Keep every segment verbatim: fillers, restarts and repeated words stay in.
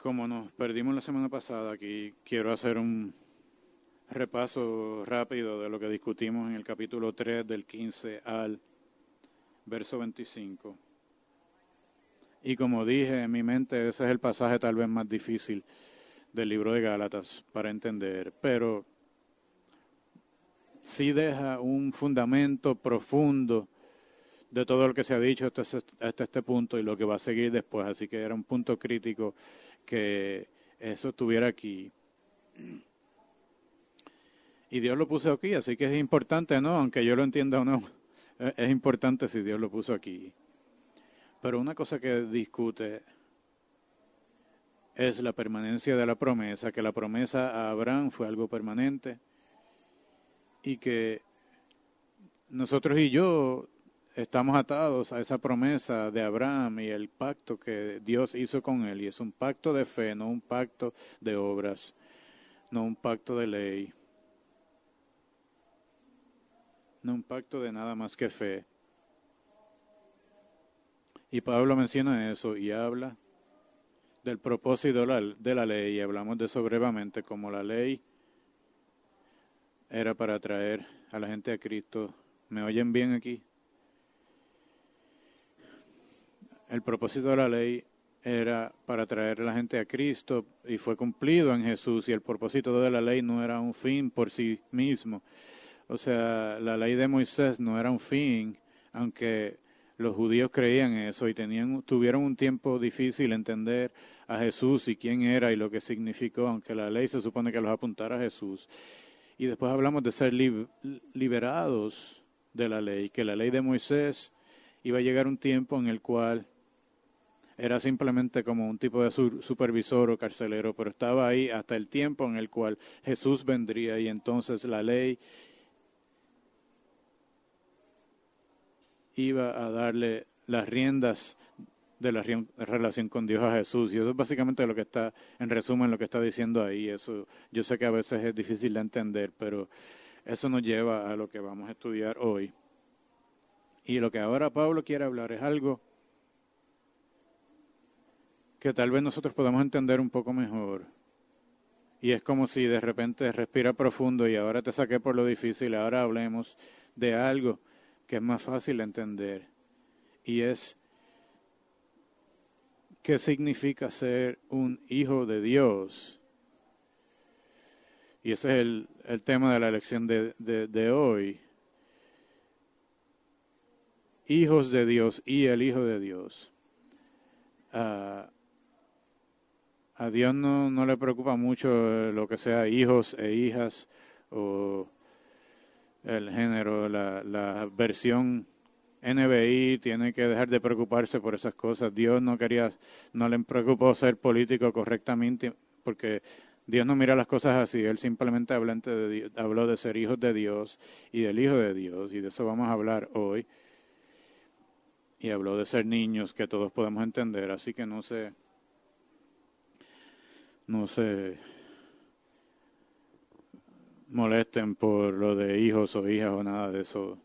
Como nos perdimos la semana pasada, aquí quiero hacer un repaso rápido de lo que discutimos en el capítulo tres, del quince al verso veinticinco. Y como dije, en mi mente ese es el pasaje tal vez más difícil del libro de Gálatas para entender, pero sí deja un fundamento profundo de todo lo que se ha dicho hasta, hasta este punto y lo que va a seguir después. Así que era un punto crítico que eso estuviera aquí. Y Dios lo puso aquí, así que es importante, ¿no? Aunque yo lo entienda o no, es importante si Dios lo puso aquí. Pero una cosa que discute es la permanencia de la promesa, que la promesa a Abraham fue algo permanente y que nosotros y yo estamos atados a esa promesa de Abraham y el pacto que Dios hizo con él. Y es un pacto de fe, no un pacto de obras, no un pacto de ley, no un pacto de nada más que fe. Y Pablo menciona eso y habla del propósito de la, de la ley, y hablamos de eso brevemente, como la ley era para traer a la gente a Cristo. ¿Me oyen bien aquí? El propósito de la ley era para traer a la gente a Cristo y fue cumplido en Jesús, y el propósito de la ley no era un fin por sí mismo. O sea, la ley de Moisés no era un fin, aunque los judíos creían eso y tenían, tuvieron un tiempo difícil entender a Jesús y quién era y lo que significó, aunque la ley se supone que los apuntara a Jesús. Y después hablamos de ser lib- liberados de la ley, que la ley de Moisés iba a llegar un tiempo en el cual era simplemente como un tipo de su- supervisor o carcelero, pero estaba ahí hasta el tiempo en el cual Jesús vendría, y entonces la ley iba a darle las riendas de la re- relación con Dios a Jesús. Y eso es básicamente lo que está, en resumen, lo que está diciendo ahí. Eso yo sé que a veces es difícil de entender, pero eso nos lleva a lo que vamos a estudiar hoy. Y lo que ahora Pablo quiere hablar es algo que tal vez nosotros podamos entender un poco mejor. Y es como si de repente respira profundo y ahora te saqué por lo difícil, ahora hablemos de algo que es más fácil de entender. Y es, ¿qué significa ser un hijo de Dios? Y ese es el, el tema de la lección de, de, de hoy. Hijos de Dios y el Hijo de Dios. Uh, a Dios no, no le preocupa mucho lo que sea hijos e hijas o el género, la, la versión N B I tiene que dejar de preocuparse por esas cosas. Dios no quería, no le preocupó ser político correctamente, porque Dios no mira las cosas así. Él simplemente habló de, Dios, habló de ser hijos de Dios y del Hijo de Dios, y de eso vamos a hablar hoy. Y habló de ser niños, que todos podemos entender, así que no se, no se molesten por lo de hijos o hijas o nada de eso.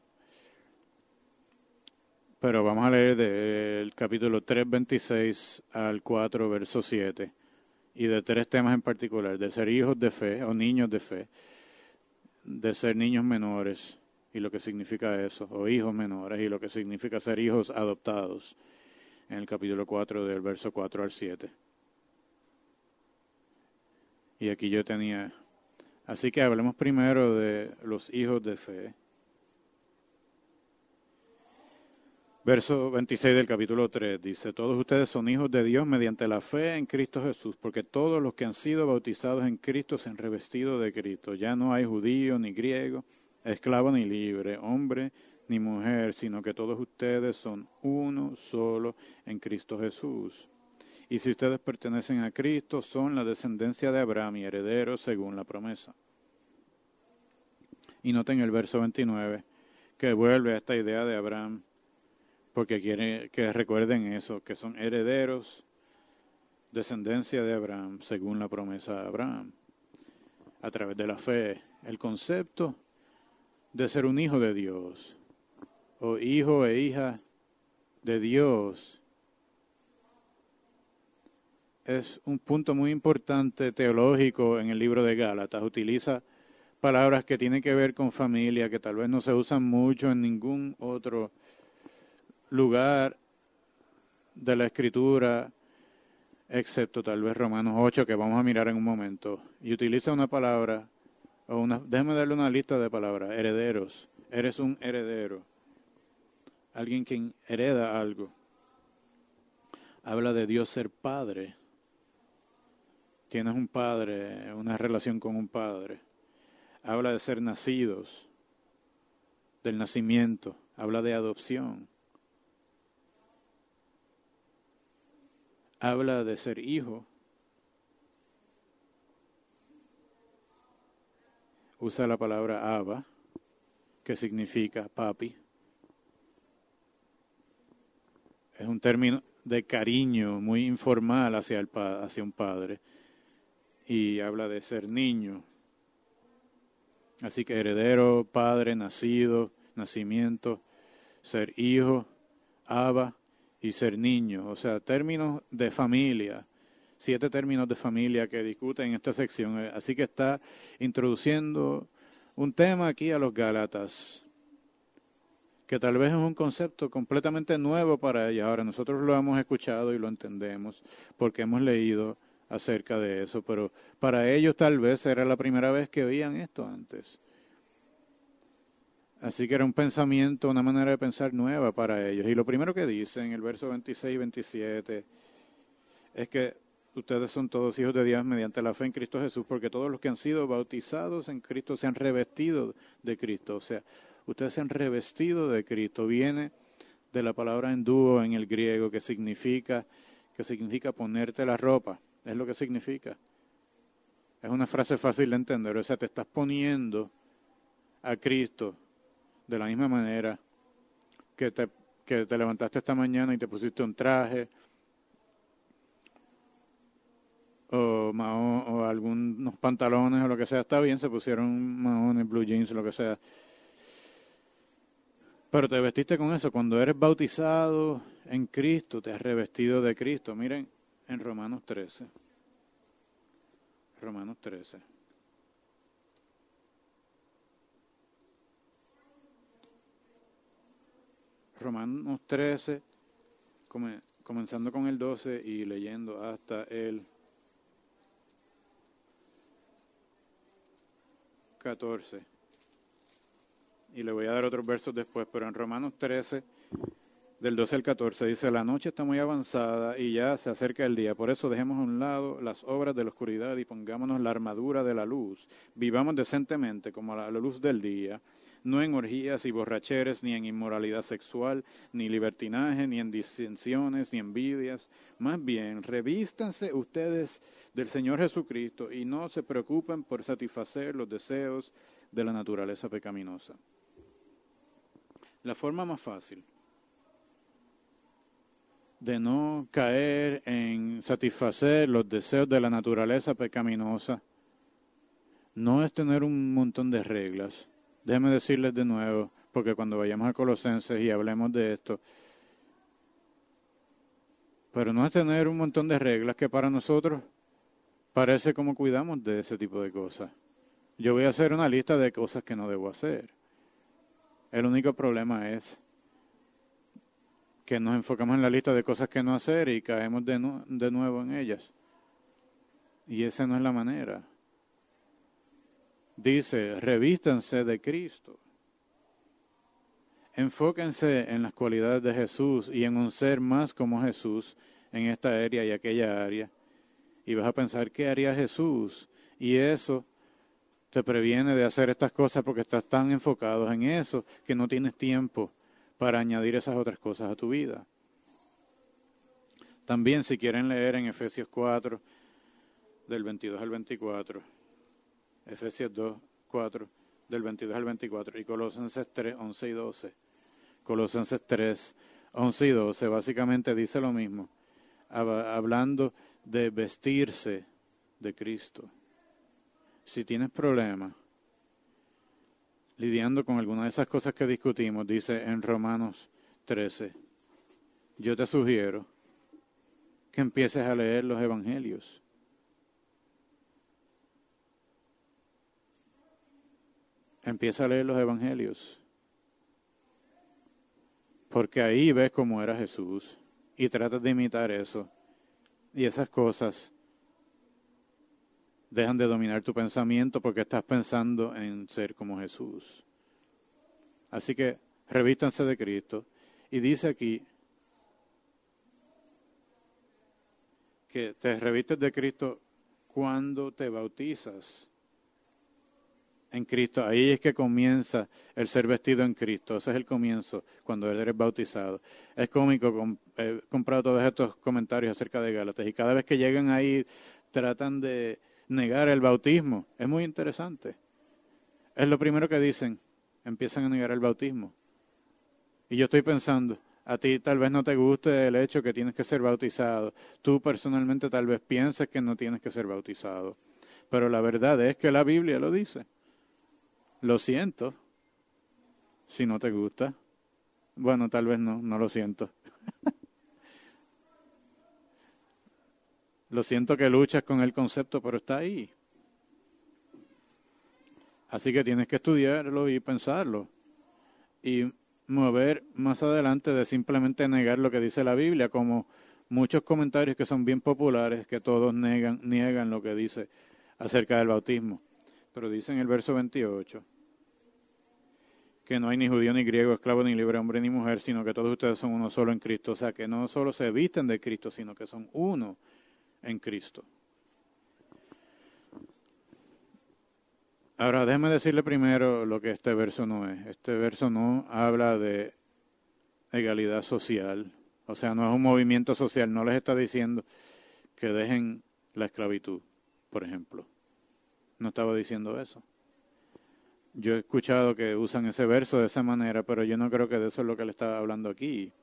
Pero vamos a leer del capítulo tres, veintiséis al cuatro, verso siete. Y de tres temas en particular: de ser hijos de fe o niños de fe, de ser niños menores y lo que significa eso, o hijos menores y lo que significa ser hijos adoptados, en el capítulo cuatro, del verso cuatro al siete. Y aquí yo tenía... Así que hablemos primero de los hijos de fe. Verso veintiséis del capítulo tres dice: todos ustedes son hijos de Dios mediante la fe en Cristo Jesús, porque todos los que han sido bautizados en Cristo se han revestido de Cristo. Ya no hay judío ni griego, esclavo ni libre, hombre ni mujer, sino que todos ustedes son uno solo en Cristo Jesús. Y si ustedes pertenecen a Cristo, son la descendencia de Abraham y herederos según la promesa. Y noten el verso veintinueve, que vuelve a esta idea de Abraham, porque quiere que recuerden eso, que son herederos, descendencia de Abraham, según la promesa de Abraham, a través de la fe. El concepto de ser un hijo de Dios, o hijo e hija de Dios, es un punto muy importante teológico en el libro de Gálatas. Utiliza palabras que tienen que ver con familia, que tal vez no se usan mucho en ningún otro lugar de la Escritura, excepto tal vez Romanos ocho, que vamos a mirar en un momento. Y utiliza una palabra, o una, déjeme darle una lista de palabras: herederos. Eres un heredero, alguien quien hereda algo. Habla de Dios ser padre. Tienes un padre, una relación con un padre. Habla de ser nacidos, del nacimiento. Habla de adopción. Habla de ser hijo. Usa la palabra Abba, que significa papi. Es un término de cariño muy informal hacia, el, hacia un padre. Y habla de ser niño. Así que heredero, padre, nacido, nacimiento, ser hijo, Abba y ser niño. O sea, términos de familia. Siete términos de familia que discuten en esta sección. Así que está introduciendo un tema aquí a los Gálatas, que tal vez es un concepto completamente nuevo para ellos. Ahora, nosotros lo hemos escuchado y lo entendemos porque hemos leído acerca de eso, pero para ellos tal vez era la primera vez que oían esto antes. Así que era un pensamiento, una manera de pensar nueva para ellos. Y lo primero que dice en el verso veintiséis y veintisiete es que ustedes son todos hijos de Dios mediante la fe en Cristo Jesús, porque todos los que han sido bautizados en Cristo se han revestido de Cristo. O sea, ustedes se han revestido de Cristo. Viene de la palabra endúo en el griego, que significa, que significa ponerte la ropa. Es lo que significa. Es una frase fácil de entender. O sea, te estás poniendo a Cristo de la misma manera que te, que te levantaste esta mañana y te pusiste un traje o, mahón, o algunos pantalones o lo que sea. Está bien, se pusieron mahones, blue jeans, lo que sea. Pero te vestiste con eso. Cuando eres bautizado en Cristo, te has revestido de Cristo. Miren, en Romanos trece. Romanos trece. Romanos trece, comenzando con el doce y leyendo hasta el catorce. Y le voy a dar otros versos después, pero en Romanos trece, del doce al catorce, dice: la noche está muy avanzada y ya se acerca el día. Por eso dejemos a un lado las obras de la oscuridad y pongámonos la armadura de la luz. Vivamos decentemente como a la luz del día, no en orgías y borracheres, ni en inmoralidad sexual, ni libertinaje, ni en disensiones, ni envidias. Más bien, revístanse ustedes del Señor Jesucristo y no se preocupen por satisfacer los deseos de la naturaleza pecaminosa. La forma más fácil de no caer en satisfacer los deseos de la naturaleza pecaminosa no es tener un montón de reglas. Déjenme decirles de nuevo, porque cuando vayamos a Colosenses y hablemos de esto, pero no es tener un montón de reglas que para nosotros parece como cuidamos de ese tipo de cosas. Yo voy a hacer una lista de cosas que no debo hacer. El único problema es que nos enfocamos en la lista de cosas que no hacer y caemos de, nu- de nuevo en ellas. Y esa no es la manera. Dice, revístanse de Cristo. Enfóquense en las cualidades de Jesús y en un ser más como Jesús en esta área y aquella área. Y vas a pensar, ¿qué haría Jesús? Y eso te previene de hacer estas cosas porque estás tan enfocado en eso que no tienes tiempo para añadir esas otras cosas a tu vida. También, si quieren leer en Efesios cuatro, del veintidós al veinticuatro, Efesios dos, cuatro, del veintidós al veinticuatro, y Colosenses tres, once y doce. Colosenses tres, once y doce básicamente dice lo mismo, hablando de vestirse de Cristo. Si tienes problemas lidiando con alguna de esas cosas que discutimos, dice en Romanos trece, yo te sugiero que empieces a leer los evangelios. Empieza a leer los evangelios. Porque ahí ves cómo era Jesús y tratas de imitar eso. Y esas cosas dejan de dominar tu pensamiento porque estás pensando en ser como Jesús. Así que revístanse de Cristo. Y dice aquí que te revistes de Cristo cuando te bautizas en Cristo. Ahí es que comienza el ser vestido en Cristo. Ese es el comienzo, cuando eres bautizado. Es cómico, he comprado todos estos comentarios acerca de Gálatas y cada vez que llegan ahí tratan de negar el bautismo. Es muy interesante. Es lo primero que dicen, empiezan a negar el bautismo. Y yo estoy pensando, a ti tal vez no te guste el hecho que tienes que ser bautizado. Tú personalmente tal vez pienses que no tienes que ser bautizado. Pero la verdad es que la Biblia lo dice. Lo siento, si no te gusta. Bueno, tal vez no, no lo siento. Lo siento que luchas con el concepto, pero está ahí. Así que tienes que estudiarlo y pensarlo. Y mover más adelante de simplemente negar lo que dice la Biblia, como muchos comentarios que son bien populares, que todos negan, niegan lo que dice acerca del bautismo. Pero dice en el verso veintiocho que no hay ni judío ni griego, esclavo ni libre, hombre ni mujer, sino que todos ustedes son uno solo en Cristo. O sea, que no solo se visten de Cristo, sino que son uno en Cristo. Ahora, déjeme decirle primero lo que este verso no es. Este verso no habla de egalidad social. O sea, no es un movimiento social. No les está diciendo que dejen la esclavitud, por ejemplo. No estaba diciendo eso. Yo he escuchado que usan ese verso de esa manera, pero yo no creo que de eso es lo que le está hablando aquí.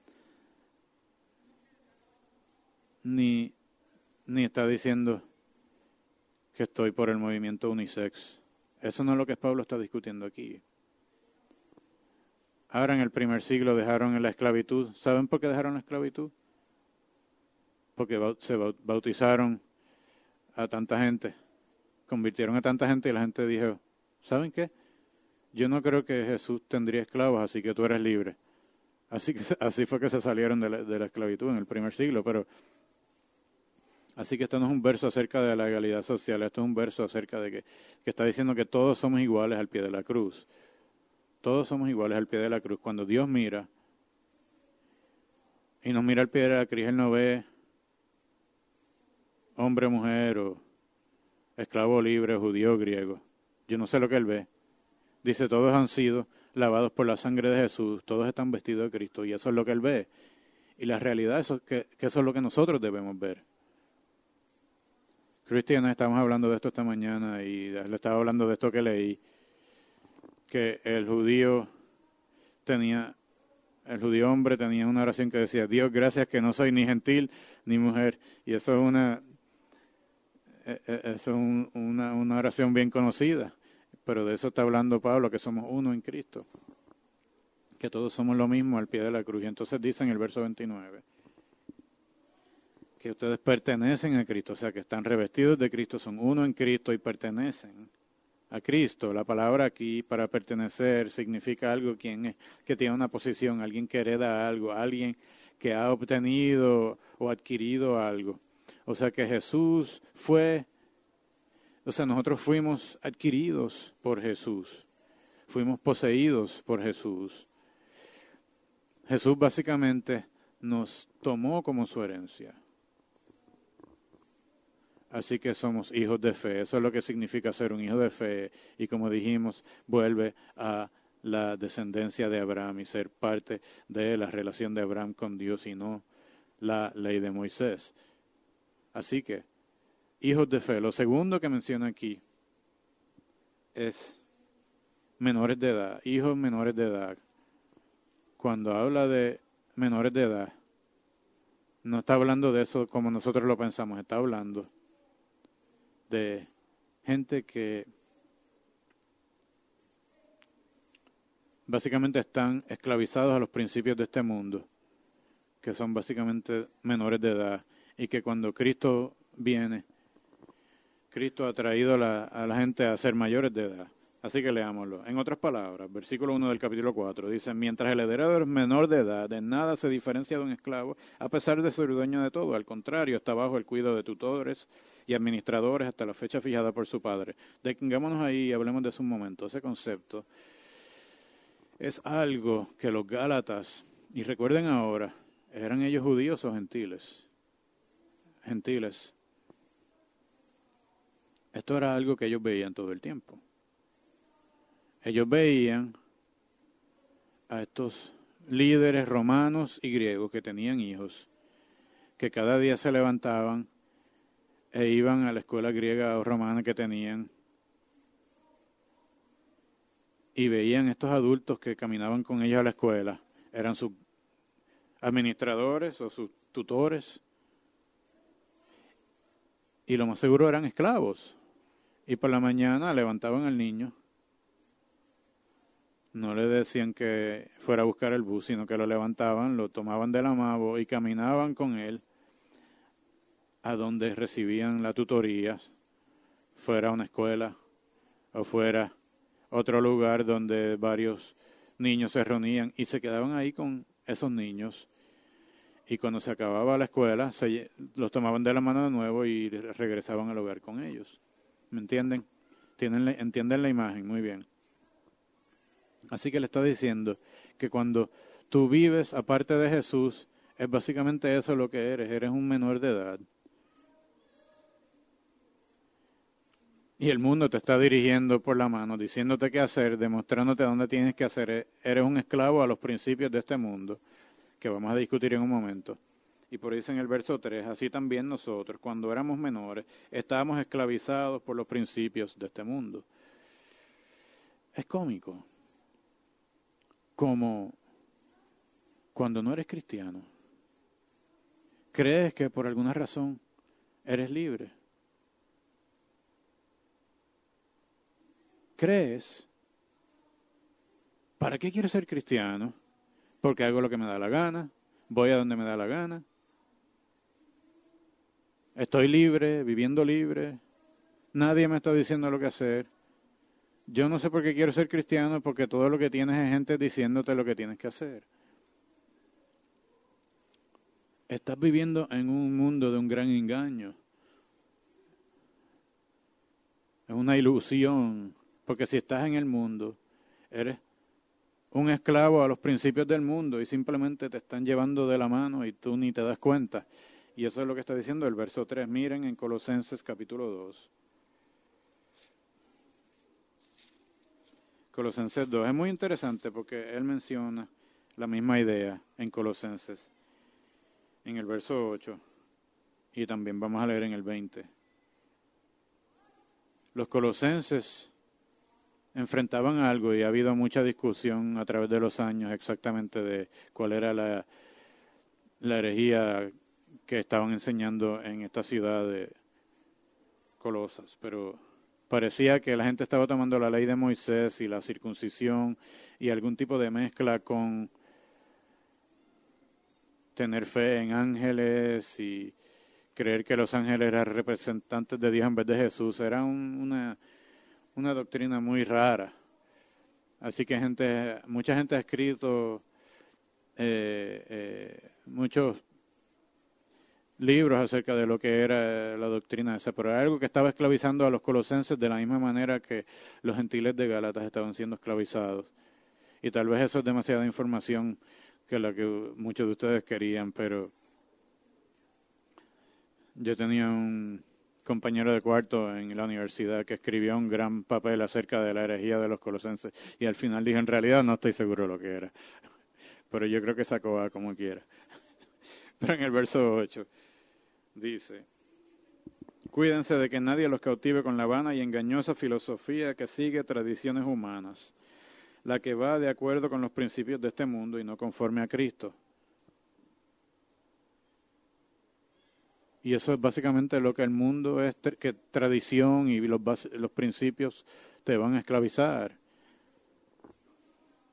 Ni, ni está diciendo que estoy por el movimiento unisex. Eso no es lo que Pablo está discutiendo aquí. Ahora en el primer siglo dejaron la esclavitud. ¿Saben por qué dejaron la esclavitud? Porque se bautizaron a tanta gente. Convirtieron a tanta gente y la gente dijo, ¿saben qué? Yo no creo que Jesús tendría esclavos, así que tú eres libre. Así que así fue que se salieron de la, de la esclavitud en el primer siglo, pero así que esto no es un verso acerca de la legalidad social, esto es un verso acerca de que, que está diciendo que todos somos iguales al pie de la cruz. Todos somos iguales al pie de la cruz. Cuando Dios mira y nos mira al pie de la cruz, Él no ve hombre, mujer, o esclavo libre, judío, griego. Yo no sé lo que Él ve. Dice, todos han sido lavados por la sangre de Jesús, todos están vestidos de Cristo, y eso es lo que Él ve. Y la realidad es que, que eso es lo que nosotros debemos ver. Cristiana, estamos hablando de esto esta mañana y le estaba hablando de esto que leí, que el judío tenía, el judío hombre tenía una oración que decía, Dios, gracias que no soy ni gentil ni mujer. Y eso es una, eso es un, una, una oración bien conocida, pero de eso está hablando Pablo, que somos uno en Cristo, que todos somos lo mismo al pie de la cruz. Y entonces dice en el verso veintinueve, que ustedes pertenecen a Cristo, o sea, que están revestidos de Cristo, son uno en Cristo y pertenecen a Cristo. La palabra aquí para pertenecer significa algo quien es, que tiene una posición, alguien que hereda algo, alguien que ha obtenido o adquirido algo. O sea, que Jesús fue, o sea, nosotros fuimos adquiridos por Jesús, fuimos poseídos por Jesús. Jesús básicamente nos tomó como su herencia. Así que somos hijos de fe. Eso es lo que significa ser un hijo de fe. Y como dijimos, vuelve a la descendencia de Abraham y ser parte de la relación de Abraham con Dios y no la ley de Moisés. Así que, hijos de fe. Lo segundo que menciona aquí es menores de edad, hijos menores de edad. Cuando habla de menores de edad, no está hablando de eso como nosotros lo pensamos, está hablando de gente que básicamente están esclavizados a los principios de este mundo, que son básicamente menores de edad. y que cuando Cristo viene, Cristo ha traído la, a la gente a ser mayores de edad. Así que leámoslo. En otras palabras, versículo uno del capítulo cuatro dice: mientras el heredero es menor de edad, en nada se diferencia de un esclavo, a pesar de ser dueño de todo. Al contrario, está bajo el cuidado de tutores y administradores hasta la fecha fijada por su padre. Detengámonos ahí y hablemos de eso un momento. Ese concepto es algo que los Gálatas, y recuerden ahora, ¿eran ellos judíos o gentiles? Gentiles. Esto era algo que ellos veían todo el tiempo. Ellos veían a estos líderes romanos y griegos que tenían hijos, que cada día se levantaban e iban a la escuela griega o romana que tenían, y veían estos adultos que caminaban con ellos a la escuela, eran sus administradores o sus tutores, y lo más seguro eran esclavos, y por la mañana levantaban al niño. No le decían que fuera a buscar el bus, sino que lo levantaban, lo tomaban de la mano y caminaban con él a donde recibían la tutoría, fuera una escuela o fuera otro lugar donde varios niños se reunían y se quedaban ahí con esos niños. Y cuando se acababa la escuela, se, los tomaban de la mano de nuevo y regresaban al hogar con ellos. ¿Me entienden? ¿Tienen, entienden la imagen? Muy bien. Así que le está diciendo que cuando tú vives aparte de Jesús, es básicamente eso lo que eres, eres un menor de edad. Y el mundo te está dirigiendo por la mano, diciéndote qué hacer, demostrándote dónde tienes que hacer. Eres un esclavo a los principios de este mundo, que vamos a discutir en un momento. Y por eso en el verso tres, así también nosotros, cuando éramos menores, estábamos esclavizados por los principios de este mundo. Es cómico. Como cuando no eres cristiano, crees que por alguna razón eres libre. ¿Crees? ¿Para qué quiero ser cristiano? Porque hago lo que me da la gana, voy a donde me da la gana, estoy libre, viviendo libre, nadie me está diciendo lo que hacer. Yo no sé por qué quiero ser cristiano, porque todo lo que tienes es gente diciéndote lo que tienes que hacer. Estás viviendo en un mundo de un gran engaño. Es una ilusión, porque si estás en el mundo, eres un esclavo a los principios del mundo y simplemente te están llevando de la mano y tú ni te das cuenta. Y eso es lo que está diciendo el verso tres. Miren en Colosenses capítulo dos. Colosenses dos. Es muy interesante porque él menciona la misma idea en Colosenses, en el verso ocho, y también vamos a leer en el veinte. Los colosenses enfrentaban algo y ha habido mucha discusión a través de los años exactamente de cuál era la, la herejía que estaban enseñando en esta ciudad de Colosas, pero parecía que la gente estaba tomando la ley de Moisés y la circuncisión y algún tipo de mezcla con tener fe en ángeles y creer que los ángeles eran representantes de Dios en vez de Jesús. Era un, una, una doctrina muy rara. Así que gente, mucha gente ha escrito eh, eh, muchos libros acerca de lo que era la doctrina esa, pero era algo que estaba esclavizando a los colosenses de la misma manera que los gentiles de Gálatas estaban siendo esclavizados. Y tal vez eso es demasiada información que la que muchos de ustedes querían, pero yo tenía un compañero de cuarto en la universidad que escribió un gran papel acerca de la herejía de los colosenses y al final dije, en realidad no estoy seguro de lo que era, pero yo creo que sacó a como quiera. Pero en el verso ocho dice: cuídense de que nadie los cautive con la vana y engañosa filosofía que sigue tradiciones humanas, la que va de acuerdo con los principios de este mundo y no conforme a Cristo. Y eso es básicamente lo que el mundo es, que tradición y los, los principios te van a esclavizar.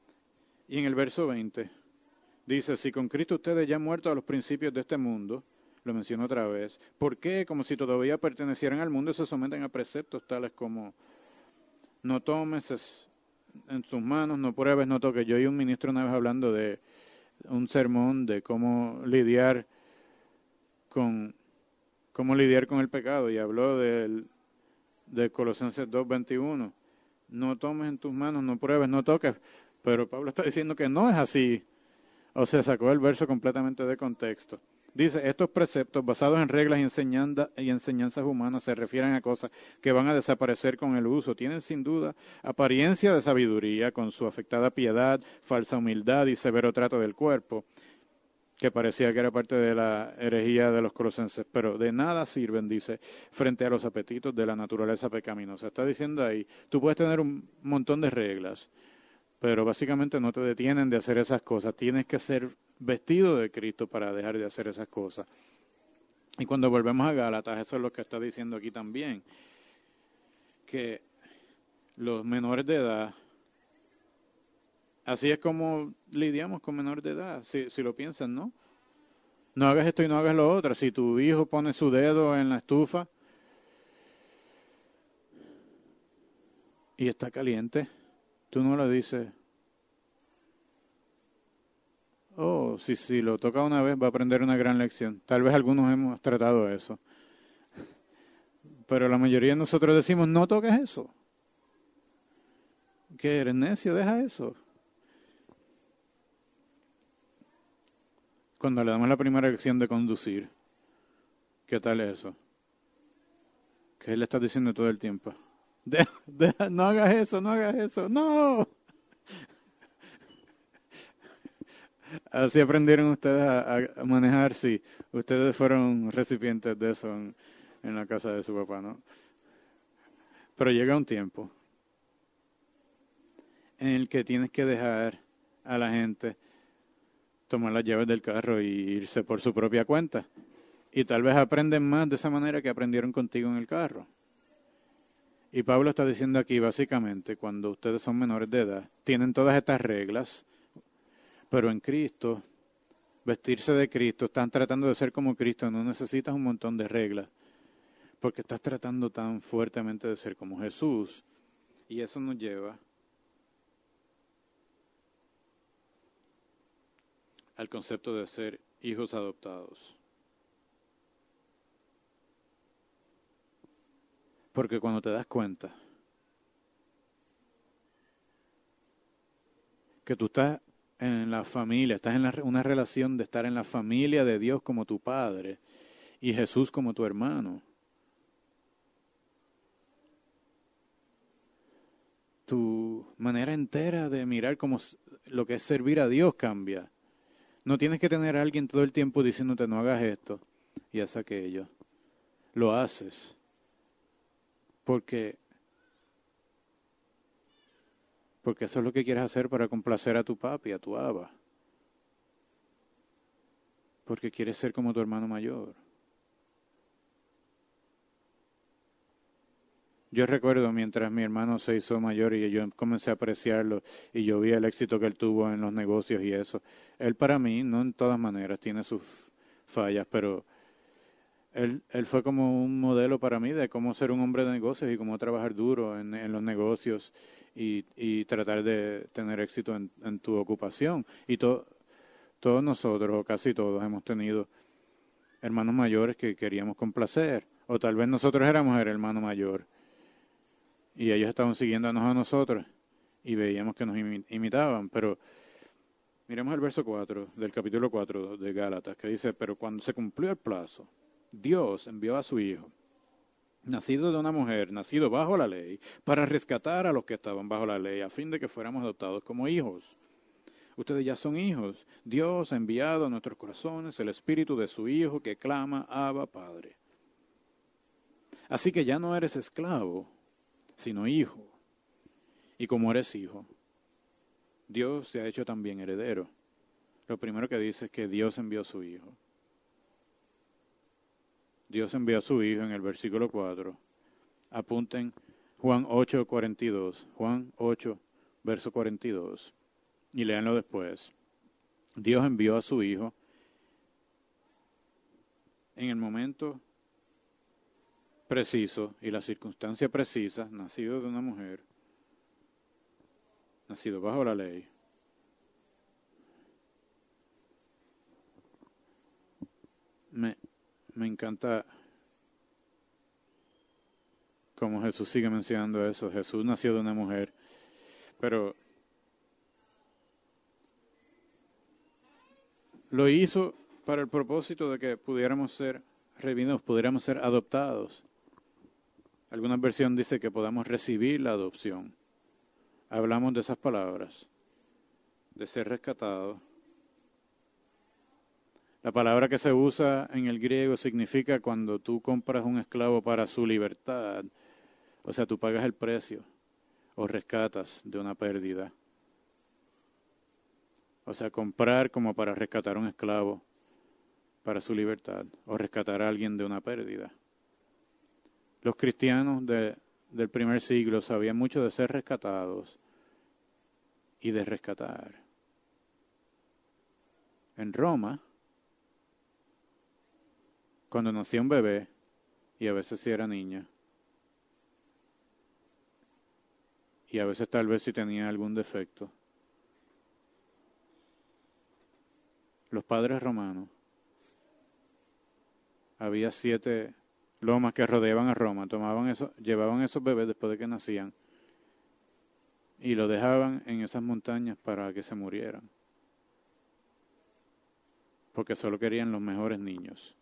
Y en el verso veinte dice: si con Cristo ustedes ya han muerto a los principios de este mundo, lo menciono otra vez. ¿Por qué? Como si todavía pertenecieran al mundo, se someten a preceptos tales como no tomes en tus manos, no pruebes, no toques. Yo oí un ministro una vez hablando de un sermón de cómo lidiar con cómo lidiar con el pecado y habló del, de Colosenses dos veintiuno. No tomes en tus manos, no pruebes, no toques. Pero Pablo está diciendo que no es así. O sea, sacó el verso completamente de contexto. Dice, estos preceptos basados en reglas y, enseñanza, y enseñanzas humanas se refieren a cosas que van a desaparecer con el uso. Tienen sin duda apariencia de sabiduría con su afectada piedad, falsa humildad y severo trato del cuerpo, que parecía que era parte de la herejía de los colosenses, pero de nada sirven, dice, frente a los apetitos de la naturaleza pecaminosa. Está diciendo ahí, tú puedes tener un montón de reglas, pero básicamente no te detienen de hacer esas cosas. Tienes que ser vestido de Cristo para dejar de hacer esas cosas. Y cuando volvemos a Gálatas, eso es lo que está diciendo aquí también, que los menores de edad, así es como lidiamos con menores de edad, si, si lo piensan, ¿no? No hagas esto y no hagas lo otro. Si tu hijo pone su dedo en la estufa y está caliente, tú no le dices, oh, si, si lo toca una vez va a aprender una gran lección. Tal vez algunos hemos tratado eso. Pero la mayoría de nosotros decimos, no toques eso. ¿Qué eres necio? Deja eso. Cuando le damos la primera lección de conducir, ¿qué tal es eso? ¿Qué le estás diciendo todo el tiempo? Deja, deja, no hagas eso, no hagas eso, no. Así aprendieron ustedes a, a manejar, sí. Ustedes fueron recipientes de eso en, en la casa de su papá, ¿no? Pero llega un tiempo en el que tienes que dejar a la gente tomar las llaves del carro y irse por su propia cuenta. Y tal vez aprenden más de esa manera que aprendieron contigo en el carro. Y Pablo está diciendo aquí, básicamente, cuando ustedes son menores de edad, tienen todas estas reglas, pero en Cristo, vestirse de Cristo, están tratando de ser como Cristo, no necesitas un montón de reglas, porque estás tratando tan fuertemente de ser como Jesús. Y eso nos lleva al concepto de ser hijos adoptados. Porque cuando te das cuenta que tú estás en la familia, estás en la, una relación de estar en la familia de Dios como tu padre y Jesús como tu hermano, tu manera entera de mirar como lo que es servir a Dios cambia. No tienes que tener a alguien todo el tiempo diciéndote no hagas esto y haz aquello. Lo haces porque porque eso es lo que quieres hacer para complacer a tu papi, a tu aba. Porque quieres ser como tu hermano mayor. Yo recuerdo mientras mi hermano se hizo mayor y yo comencé a apreciarlo y yo vi el éxito que él tuvo en los negocios y eso. Él para mí, no en todas maneras, tiene sus fallas, pero él, él fue como un modelo para mí de cómo ser un hombre de negocios y cómo trabajar duro en, en los negocios y, y tratar de tener éxito en, en tu ocupación. Y to, todos nosotros, o casi todos, hemos tenido hermanos mayores que queríamos complacer. O tal vez nosotros éramos el hermano mayor. Y ellos estaban siguiéndonos a nosotros y veíamos que nos imitaban. Pero miremos el verso cuatro del capítulo cuatro de Gálatas, que dice, pero cuando se cumplió el plazo, Dios envió a su Hijo, nacido de una mujer, nacido bajo la ley, para rescatar a los que estaban bajo la ley, a fin de que fuéramos adoptados como hijos. Ustedes ya son hijos. Dios ha enviado a nuestros corazones el espíritu de su Hijo que clama, Abba, Padre. Así que ya no eres esclavo, sino hijo. Y como eres hijo, Dios te ha hecho también heredero. Lo primero que dice es que Dios envió a su Hijo. Dios envió a su Hijo en el versículo cuatro. Apunten Juan ocho, cuarenta y dos. Juan ocho, verso cuarenta y dos. Y léanlo después. Dios envió a su Hijo en el momento preciso y la circunstancia precisa, nacido de una mujer, nacido bajo la ley, me, me encanta como Jesús sigue mencionando eso. Jesús nació de una mujer, pero lo hizo para el propósito de que pudiéramos ser redimidos, pudiéramos ser adoptados. Alguna versión dice que podamos recibir la adopción. Hablamos de esas palabras, de ser rescatados. La palabra que se usa en el griego significa cuando tú compras un esclavo para su libertad. O sea, tú pagas el precio o rescatas de una pérdida. O sea, comprar como para rescatar a un esclavo para su libertad o rescatar a alguien de una pérdida. Los cristianos de, del primer siglo sabían mucho de ser rescatados y de rescatar. En Roma, cuando nacía un bebé, y a veces si era niña, y a veces tal vez si tenía algún defecto, los padres romanos, había siete lomas que rodeaban a Roma, tomaban eso, llevaban esos bebés después de que nacían y lo dejaban en esas montañas para que se murieran, porque solo querían los mejores niños.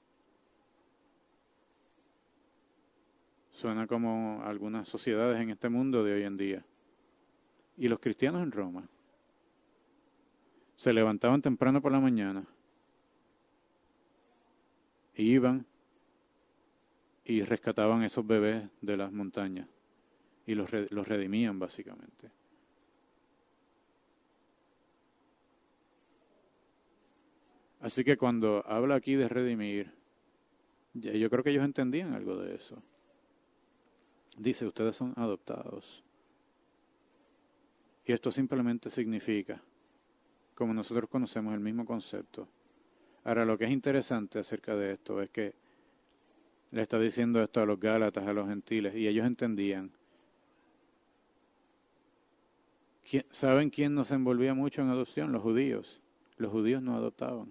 Suena como algunas sociedades en este mundo de hoy en día. Y los cristianos en Roma se levantaban temprano por la mañana y iban y rescataban esos bebés de las montañas y los, los redimían básicamente. Así que cuando habla aquí de redimir, yo creo que ellos entendían algo de eso. Dice, ustedes son adoptados. Y esto simplemente significa, como nosotros conocemos el mismo concepto. Ahora, lo que es interesante acerca de esto es que le está diciendo esto a los gálatas, a los gentiles, y ellos entendían. ¿Saben quién nos envolvía mucho en adopción? Los judíos. Los judíos no adoptaban.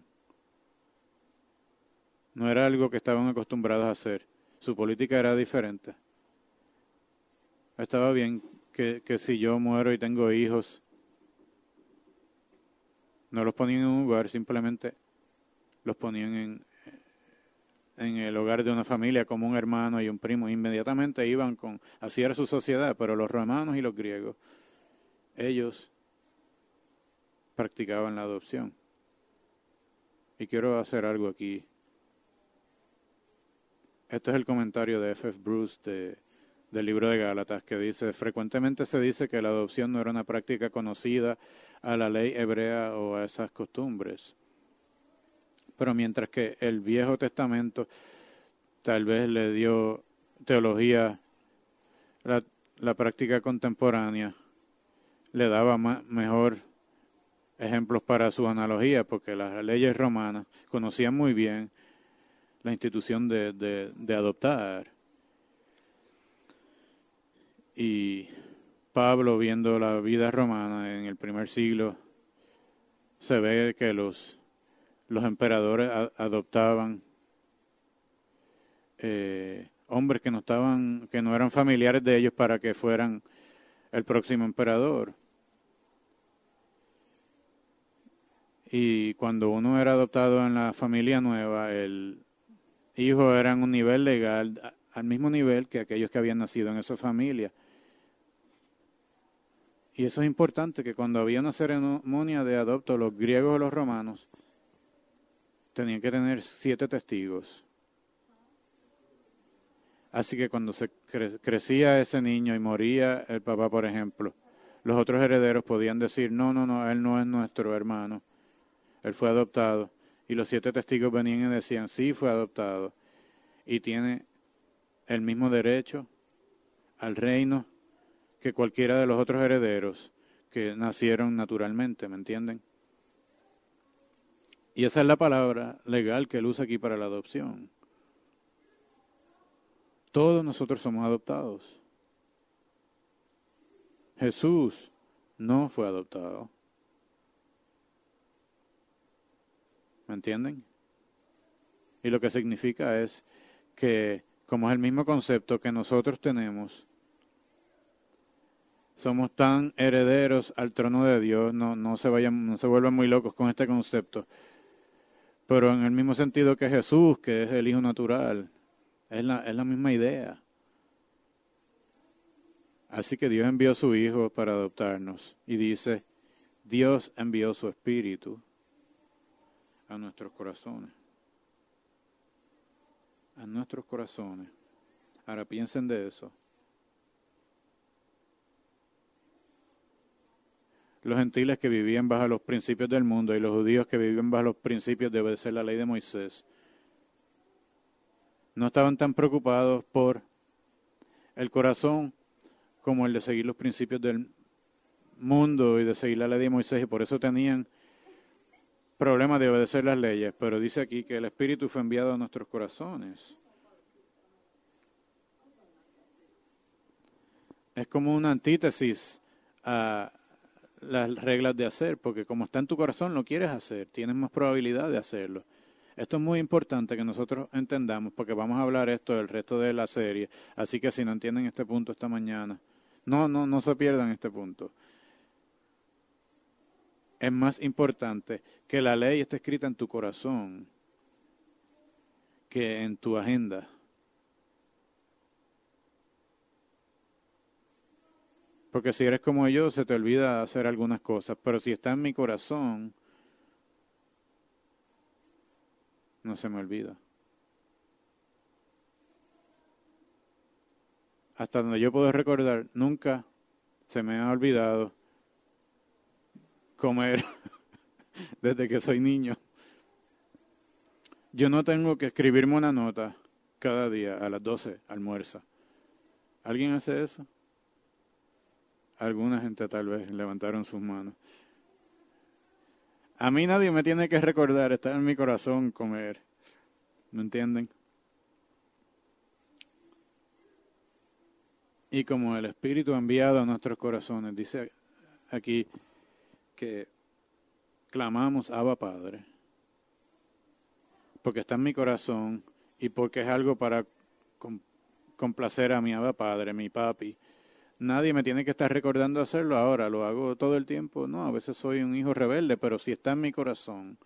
No era algo que estaban acostumbrados a hacer. Su política era diferente. Estaba bien que, que si yo muero y tengo hijos, no los ponían en un lugar, simplemente los ponían en, en el hogar de una familia como un hermano y un primo. Inmediatamente iban con, así era su sociedad, pero los romanos y los griegos, ellos practicaban la adopción. Y quiero hacer algo aquí. Este es el comentario de F F Bruce de, del libro de Gálatas, que dice, frecuentemente se dice que la adopción no era una práctica conocida a la ley hebrea o a esas costumbres. Pero mientras que el Viejo Testamento tal vez le dio teología, la, la práctica contemporánea le daba más, mejor ejemplos para su analogía, porque las leyes romanas conocían muy bien la institución de, de, de adoptar. Y Pablo, viendo la vida romana en el primer siglo, se ve que los, los emperadores a, adoptaban eh, hombres que no estaban, que no eran familiares de ellos para que fueran el próximo emperador. Y cuando uno era adoptado en la familia nueva, el hijo era en un nivel legal, al mismo nivel que aquellos que habían nacido en esa familia. Y eso es importante, que cuando había una ceremonia de adopto, los griegos o los romanos tenían que tener siete testigos. Así que cuando se cre- crecía ese niño y moría el papá, por ejemplo, los otros herederos podían decir, no, no, no, él no es nuestro hermano, él fue adoptado. Y los siete testigos venían y decían, sí, fue adoptado. Y tiene el mismo derecho al reino que cualquiera de los otros herederos que nacieron naturalmente, ¿me entienden? Y esa es la palabra legal que él usa aquí para la adopción. Todos nosotros somos adoptados. Jesús no fue adoptado. ¿Me entienden? Y lo que significa es que, como es el mismo concepto que nosotros tenemos, somos tan herederos al trono de Dios, no, no se vayan, no se vuelvan muy locos con este concepto, pero en el mismo sentido que Jesús, que es el Hijo natural, es la, es la misma idea. Así que Dios envió a su Hijo para adoptarnos y dice, Dios envió su Espíritu a nuestros corazones. A nuestros corazones. Ahora piensen de eso. Los gentiles que vivían bajo los principios del mundo y los judíos que vivían bajo los principios de obedecer la ley de Moisés, no estaban tan preocupados por el corazón como el de seguir los principios del mundo y de seguir la ley de Moisés, y por eso tenían problemas de obedecer las leyes. Pero dice aquí que el Espíritu fue enviado a nuestros corazones. Es como una antítesis a las reglas de hacer, porque como está en tu corazón lo quieres hacer, tienes más probabilidad de hacerlo. Esto es muy importante que nosotros entendamos, porque vamos a hablar esto del resto de la serie, así que si no entienden este punto esta mañana, no, no, no se pierdan este punto. Es más importante que la ley esté escrita en tu corazón que en tu agenda. Porque si eres como yo, se te olvida hacer algunas cosas, pero si está en mi corazón, no se me olvida. Hasta donde yo puedo recordar, nunca se me ha olvidado comer desde que soy niño. Yo no tengo que escribirme una nota cada día a las doce, almuerza. ¿Alguien hace eso? Alguna gente tal vez levantaron sus manos. A mí nadie me tiene que recordar, está en mi corazón comer. ¿Me entienden? Y como el Espíritu ha enviado a nuestros corazones, dice aquí que clamamos Abba Padre, porque está en mi corazón y porque es algo para complacer a mi Abba Padre, mi papi. Nadie me tiene que estar recordando hacerlo ahora, lo hago todo el tiempo. No, a veces soy un hijo rebelde, pero si está en mi corazón,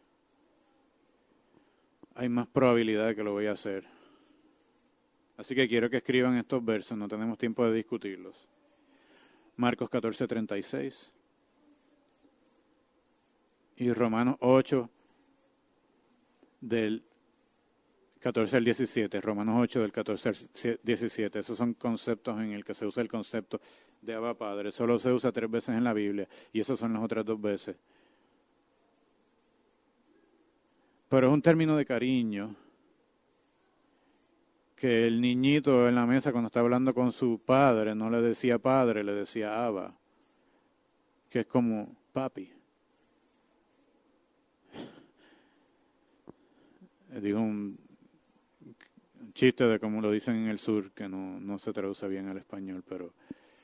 hay más probabilidad de que lo voy a hacer. Así que quiero que escriban estos versos, no tenemos tiempo de discutirlos. Marcos catorce, treinta y seis. Y Romanos ocho, del catorce al diecisiete. Romanos ocho, del catorce al diecisiete. Esos son conceptos en el que se usa el concepto de Abba Padre. Solo se usa tres veces en la Biblia, y esas son las otras dos veces. Pero es un término de cariño que el niñito en la mesa cuando está hablando con su padre no le decía padre, le decía Abba, que es como papi. Dijo un chiste de como lo dicen en el sur, que no, no se traduce bien al español, pero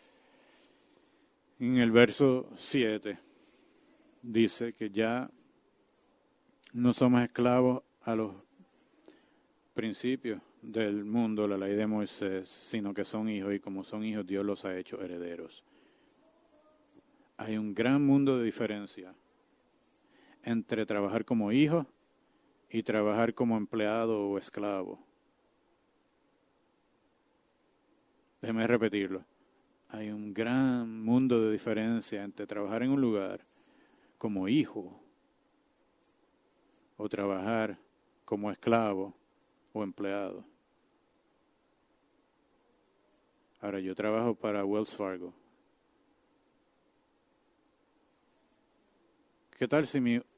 en el verso siete dice que ya no somos esclavos a los principios del mundo, la ley de Moisés, sino que son hijos, y como son hijos, Dios los ha hecho herederos. Hay un gran mundo de diferencia entre trabajar como hijo y trabajar como empleado o esclavo. Déjeme repetirlo. Hay un gran mundo de diferencia entre trabajar en un lugar como hijo o trabajar como esclavo o empleado. Ahora, yo trabajo para Wells Fargo. ¿Qué tal si mi,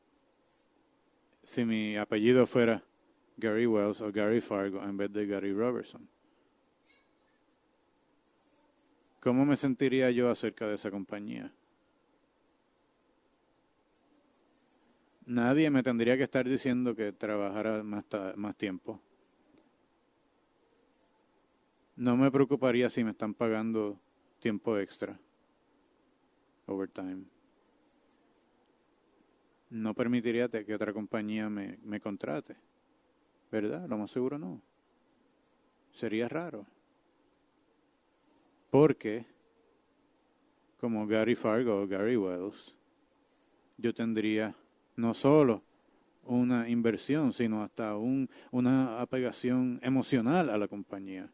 si mi apellido fuera Gary Wells o Gary Fargo en vez de Gary Robertson? ¿Cómo me sentiría yo acerca de esa compañía? Nadie me tendría que estar diciendo que trabajara más, ta- más tiempo. No me preocuparía si me están pagando tiempo extra, overtime. No permitiría que otra compañía me, me contrate, ¿verdad? Lo más seguro no. Sería raro. Porque, como Gary Fargo o Gary Wells, yo tendría no solo una inversión, sino hasta un, una apegación emocional a la compañía.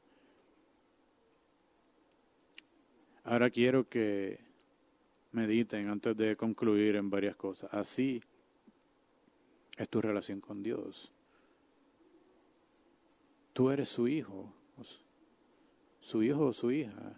Ahora quiero que mediten antes de concluir en varias cosas. Así es tu relación con Dios. Tú eres su hijo, su hijo o su hija.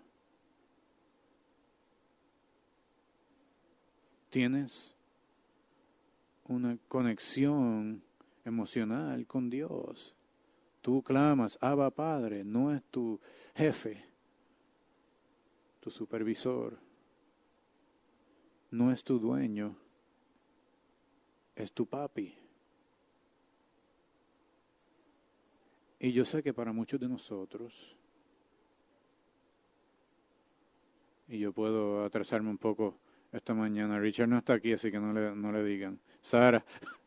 Tienes una conexión emocional con Dios. Tú clamas, Abba Padre, no es tu jefe, tu supervisor, no es tu dueño, es tu papi. Y yo sé que para muchos de nosotros, y yo puedo atrasarme un poco esta mañana, Richard no está aquí, así que no le, no le digan. Sara,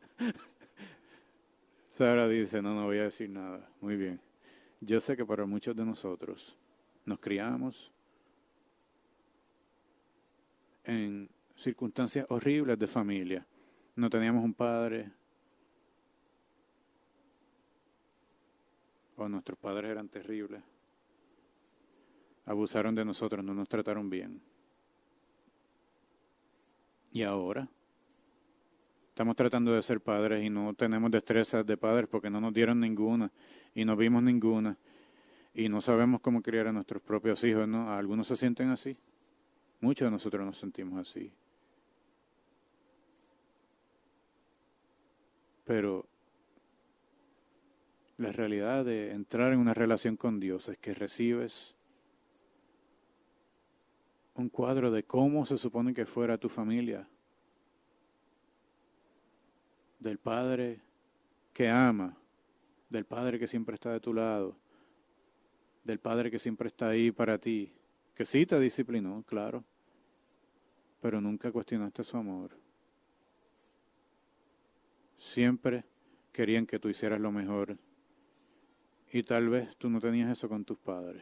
Sara dice, no, no voy a decir nada. Muy bien. Yo sé que para muchos de nosotros nos criamos en circunstancias horribles de familia. No teníamos un padre, o nuestros padres eran terribles. Abusaron de nosotros, no nos trataron bien. Y ahora estamos tratando de ser padres y no tenemos destrezas de padres porque no nos dieron ninguna y no vimos ninguna y no sabemos cómo criar a nuestros propios hijos, ¿no? Algunos se sienten así. Muchos de nosotros nos sentimos así. Pero la realidad de entrar en una relación con Dios es que recibes un cuadro de cómo se supone que fuera tu familia. Del Padre que ama, del Padre que siempre está de tu lado, del Padre que siempre está ahí para ti, que sí te disciplinó, claro, pero nunca cuestionaste su amor. Siempre querían que tú hicieras lo mejor y tal vez tú no tenías eso con tus padres,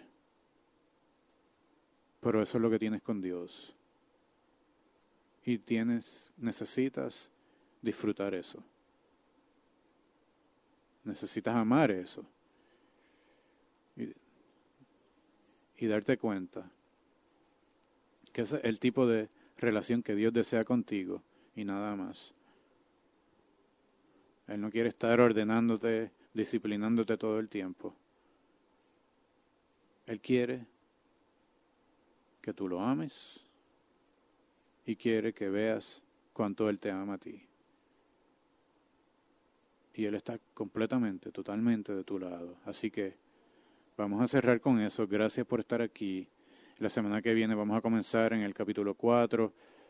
pero eso es lo que tienes con Dios y tienes, necesitas disfrutar eso. Necesitas amar eso. Y, y darte cuenta que ese es el tipo de relación que Dios desea contigo y nada más. Él no quiere estar ordenándote, disciplinándote todo el tiempo. Él quiere que tú lo ames y quiere que veas cuánto Él te ama a ti. Y Él está completamente, totalmente de tu lado. Así que vamos a cerrar con eso. Gracias por estar aquí. La semana que viene vamos a comenzar en el capítulo cuatro.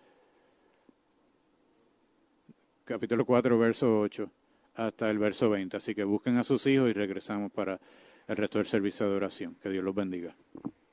Capítulo cuatro, verso ocho, hasta el verso veinte. Así que busquen a sus hijos y regresamos para el resto del servicio de oración. Que Dios los bendiga.